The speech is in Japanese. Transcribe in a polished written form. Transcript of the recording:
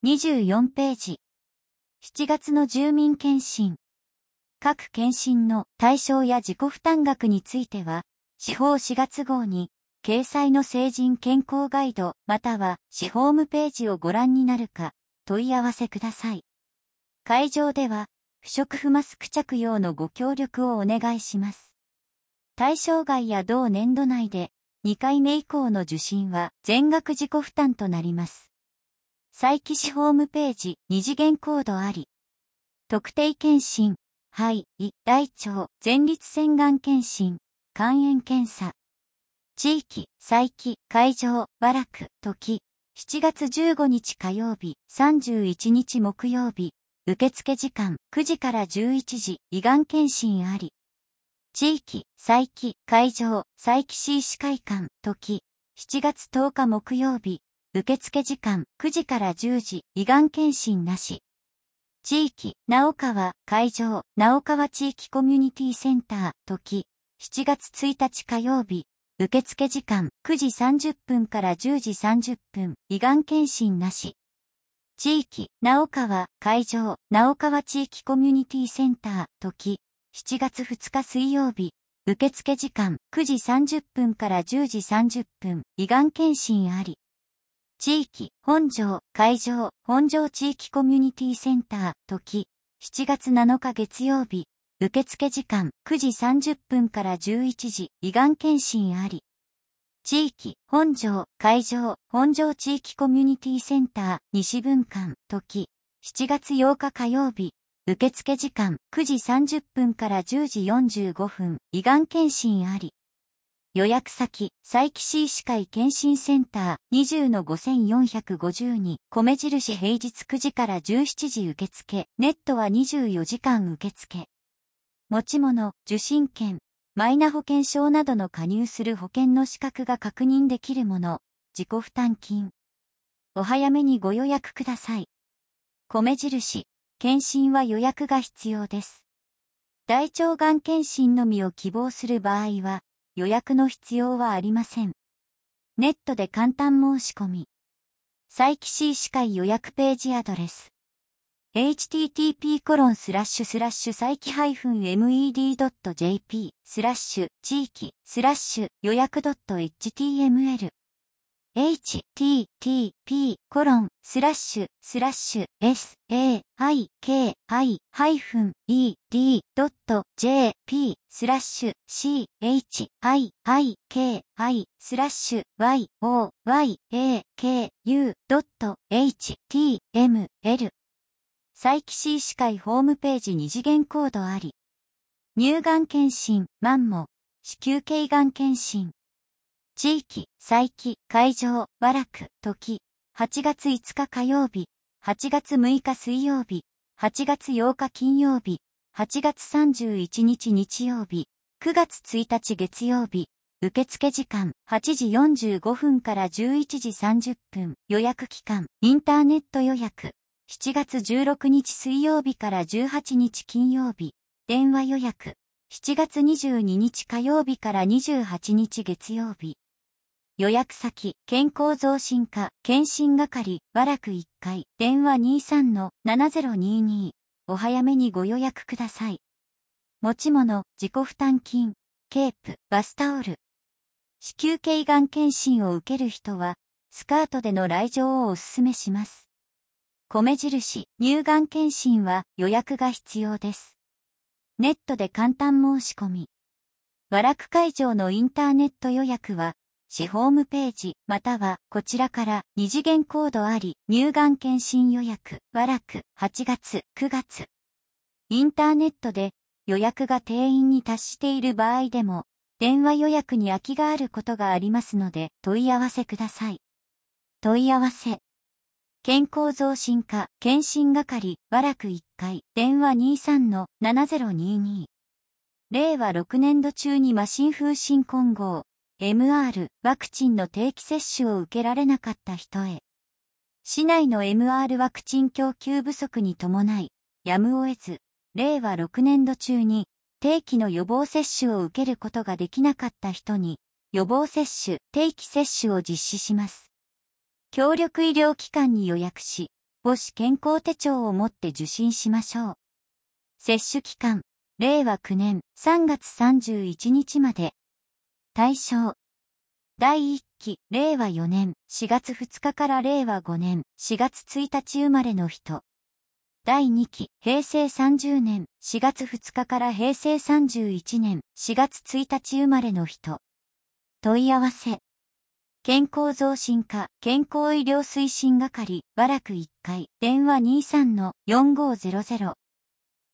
24ページ。7月の住民検診。各検診の対象や自己負担額については、司法4月号に、掲載の成人健康ガイドまたは市ホームページをご覧になるか、問い合わせください。会場では、不織布マスク着用のご協力をお願いします。対象外や同年度内で、2回目以降の受診は全額自己負担となります。佐伯市ホームページ2次元コードあり。特定検診、肺、胃、大腸、前立腺がん検診、肝炎検査。地域、佐伯、会場、和楽、時。7月15日火曜日、31日木曜日。受付時間9時から11時、胃がん検診あり。地域、佐伯、会場、佐伯市医師会館、時。7月10日木曜日。受付時間9時から10時、胃がん検診なし。地域、直川、会場、直川地域コミュニティセンター、時。7月1日火曜日。受付時間9時30分から10時30分、胃がん検診なし。地域、直川、会場、直川地域コミュニティセンター、時。7月2日水曜日。受付時間9時30分から10時30分、胃がん検診あり。地域、本庄、会場、本庄地域コミュニティセンター、時。7月7日月曜日。受付時間9時30分から11時、胃がん検診あり。地域、本庄、会場、本庄地域コミュニティセンター、西分館、時。7月8日火曜日。受付時間9時30分から10時45分、胃がん検診あり。予約先、佐伯市医師会検診センター 20-5452、米印平日9時から17時受付、ネットは24時間受付。持ち物、受診券、マイナ保険証などの加入する保険の資格が確認できるもの、自己負担金。お早めにご予約ください。米印、検診は予約が必要です。大腸がん検診のみを希望する場合は、予約の必要はありません。ネットで簡単申し込み。佐伯市医師会予約ページアドレス。http://佐伯-med.jp/地域/予約.html http://saiki-ed.jp/chissaikuh.html 佐伯市医師会ホームページ2次元コードあり。乳がん検診、マンモ、子宮頸がん検診。地域、佐伯、会場、和楽、時。8月5日火曜日、8月6日水曜日、8月8日金曜日、8月31日日曜日、9月1日月曜日。受付時間8時45分から11時30分。予約期間、インターネット予約。7月16日水曜日から18日金曜日。電話予約。7月22日火曜日から28日月曜日。予約先、健康増進課、検診係、和楽1階、電話 23-7022。お早めにご予約ください。持ち物、自己負担金、ケープ、バスタオル。子宮頸がん検診を受ける人は、スカートでの来場をお勧めします。米印、乳がん検診は予約が必要です。ネットで簡単申し込み。和楽会場のインターネット予約は、市ホームページ、またはこちらから2次元コードあり、乳がん検診予約、和楽、8月、9月。インターネットで予約が定員に達している場合でも、電話予約に空きがあることがありますので、問い合わせください。問い合わせ。健康増進課、検診係、和楽1階、電話 23-7022。令和6年度中に麻疹風疹混合、MR、ワクチンの定期接種を受けられなかった人へ。市内の MR ワクチン供給不足に伴い、やむを得ず、令和6年度中に、定期の予防接種を受けることができなかった人に、予防接種、定期接種を実施します。協力医療機関に予約し、 母子健康手帳を持って受診しましょう。接種期間、令和9年3月31日まで。対象。第1期、令和4年4月2日から令和5年4月1日生まれの人。第2期、平成30年4月2日から平成31年4月1日生まれの人。問い合わせ。健康増進課健康医療推進係、和楽1階、電話 23-4500